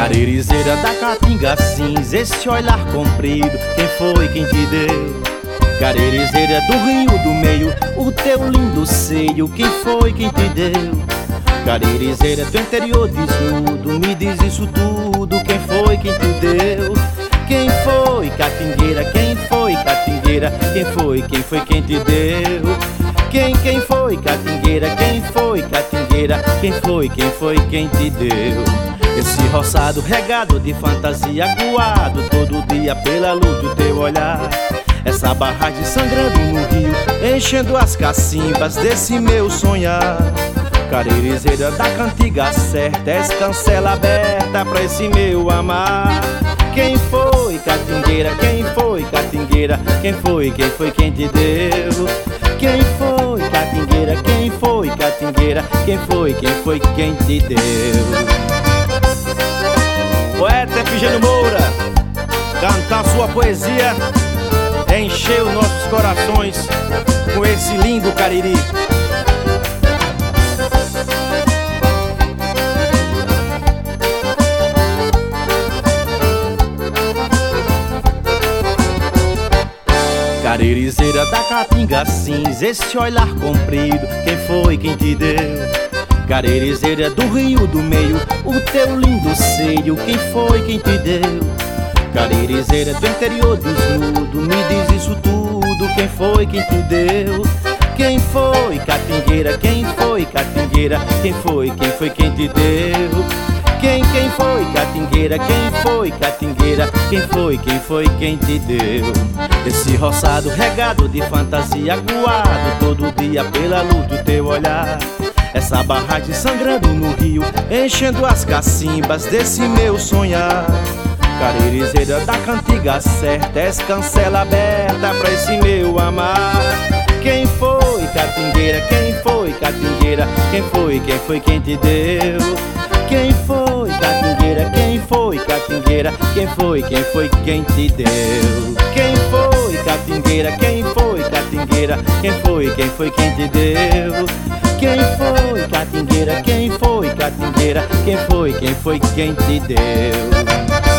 Caririzeira da Caatinga cinza, esse olhar comprido, quem foi quem te deu? Caririzeira do Rio do Meio, o teu lindo seio, quem foi quem te deu? Caririzeira do interior desnudo, me diz isso tudo, quem foi quem te deu? Quem foi Caatingueira, quem foi Caatingueira, quem foi quem te deu? Quem foi Caatingueira, quem foi Caatingueira, quem foi quem te deu? Esse roçado regado de fantasia, aguado todo dia pela luz do teu olhar. Essa barragem sangrando no rio, enchendo as cacimbas desse meu sonhar. Caririzeira da cantiga certa, és cancela aberta pra esse meu amar. Quem foi Caatingueira, quem foi Caatingueira, quem foi quem te deu? Quem foi Caatingueira, quem foi Caatingueira, quem foi quem te deu? Poeta Efigênio Moura, cantar sua poesia, encheu nossos corações com esse lindo Cariri. Caririzeira da Caatinga cinza, esse olhar comprido, quem foi quem te deu? Caririzeira do Rio do Meio, o teu lindo seio, quem foi quem te deu? Caririzeira do interior desnudo, me diz isso tudo, quem foi quem te deu? Quem foi Caatingueira, quem foi Caatingueira, quem foi quem te deu? Quem foi Caatingueira, quem foi Caatingueira, quem foi quem te deu? Esse roçado regado de fantasia, aguado todo dia pela luz do teu olhar. Essa barragem sangrando no rio, enchendo as cacimbas desse meu sonhar. Caririzeira da cantiga certa, és cancela aberta pra esse meu amar. Quem foi Caatingueira, quem foi Caatingueira, quem foi quem te deu? Quem foi Caatingueira, quem foi Caatingueira, quem foi quem te deu? Quem foi Caatingueira, quem foi Caatingueira, quem foi quem te deu? Quem foi Caatingueira, quem foi Caatingueira, quem foi quem te deu?